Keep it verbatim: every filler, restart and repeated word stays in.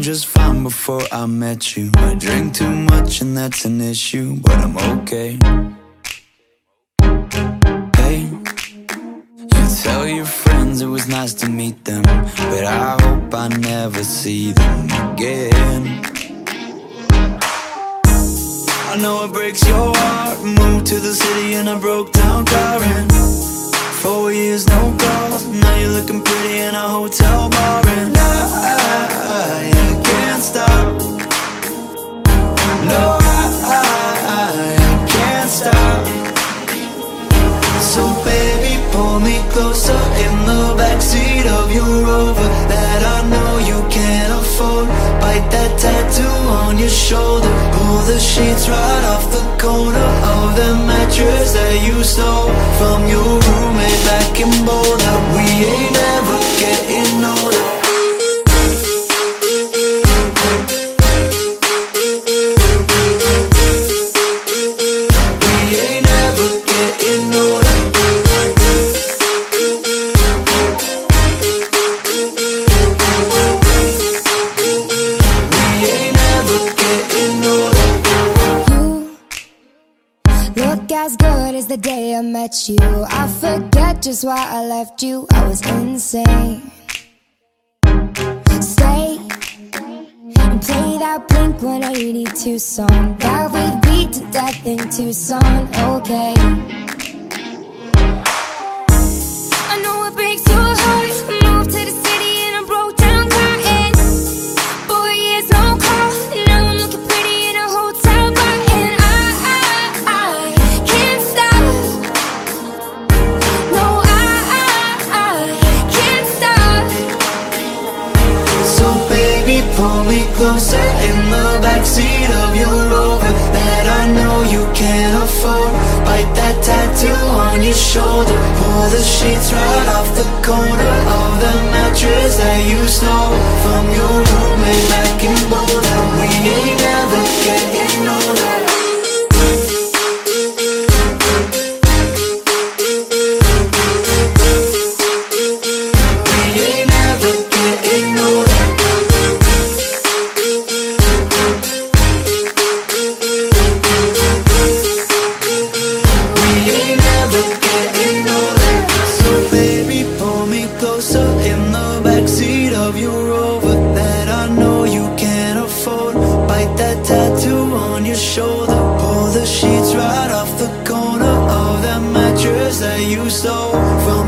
just fine before I met you. I drink too much and that's an issue, but I'm okay. Hey, you tell your friends it was nice to meet them, but I hope I never see them again. I know it breaks your heart. Moved to the city in a broke down car, and four years no calls. Now you're looking pretty in a hotel bar, and I, I can't stop. No, I, I, I can't stop. So baby, pull me closer in the backseat of your Rover that I know you can't afford. Bite that tattoo on your shoulder. Pull the sheets right off the corner of the mattress that you stole from your roommate back in Boulder. We ain't ever getting older. As good as the day I met you. I forget just why I left you. I was insane. Stay and play that Blink one eighty-two song that we beat to death in Tucson. Okay, I know it breaks your heart. Moved to the city and I broke down crying. Four years no call. Now I'm looking pretty in a hotel bar, and I, I, I can't stop. No, I, I, I can't stop. So baby, pull me closer in the backseat of your Rover that I know you can't afford. Bite that tattoo on your shoulder. Pull the sheets right off the corner of the mattress that you stole from your roommate back in Boulder. We ain't never getting older. Pull the sheets right off the corner of that mattress that you stole from